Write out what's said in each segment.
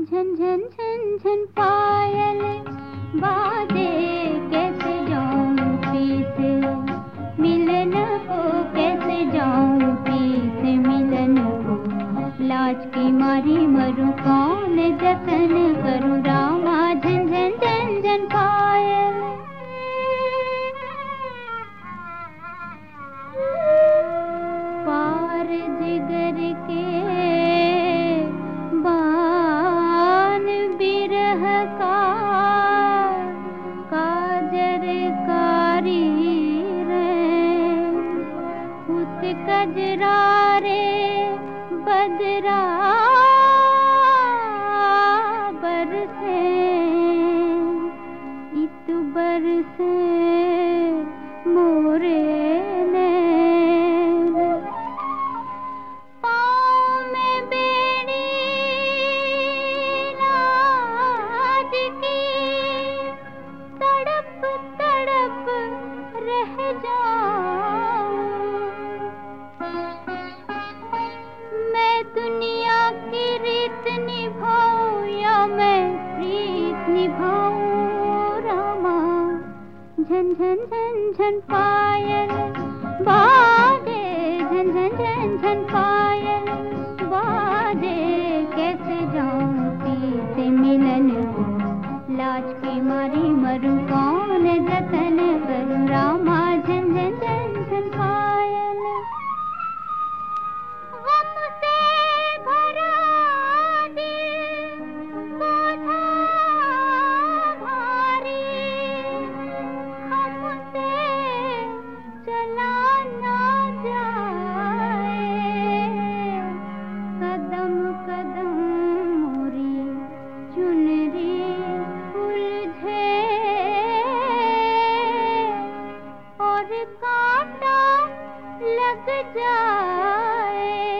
झन झन झन झन पायल बाजे, कैसे जाऊं पीस मिलन को, कैसे जाऊं पीस मिलन को। लाज की मारी मरूं, कौन जतन करूं रामा। झन झन झन झन पायल। पार जिगर के बान बिरह का, काजर कारी रे उत कजरा रे बदरा बरसे, इत बरसे मोरे नैन। पाँव में बेड़ी लाज की, तड़प तड़प रह जाऊं। मैं दुनिया की रीत निभाऊं या मैं प्रीत निभाऊं रामा। झन झन झन झन पायल बाजे, झन झन झन झन पायल बाजे, कैसे जाऊं पीस मिलन को। लाज की मारी मरूं, कौन जतन करूं रामा। झन झन झन झन पायल। गम से भरा दिल बोझा भारी, हमसे चला ना जाए। कदम कदम मोरी चुनरी उलझे, और कांटा लग जाए।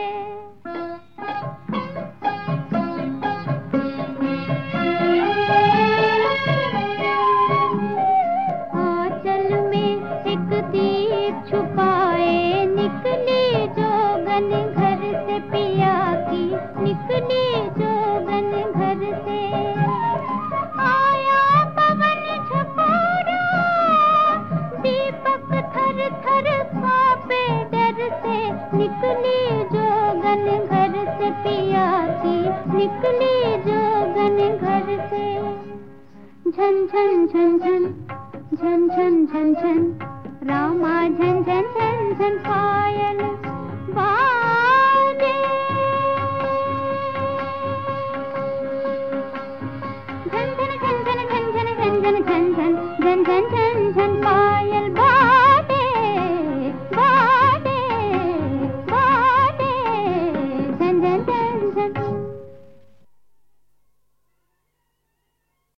आंचल में एक दीप छुपाए, निकली जोगन घर से पिया की, निकली जोगन घर से। आया पवन झकोरा, दीपक थर थर कांपे डर से। निकली जोगन घर से पिया की, निकली जोगन घर से। झन झन झन झन झन झन झन झन रामा। झन झन झन झन पायल बाजे। झन झन झन झन झन झन झन झन झन झन झन झन झन पायल बाजे।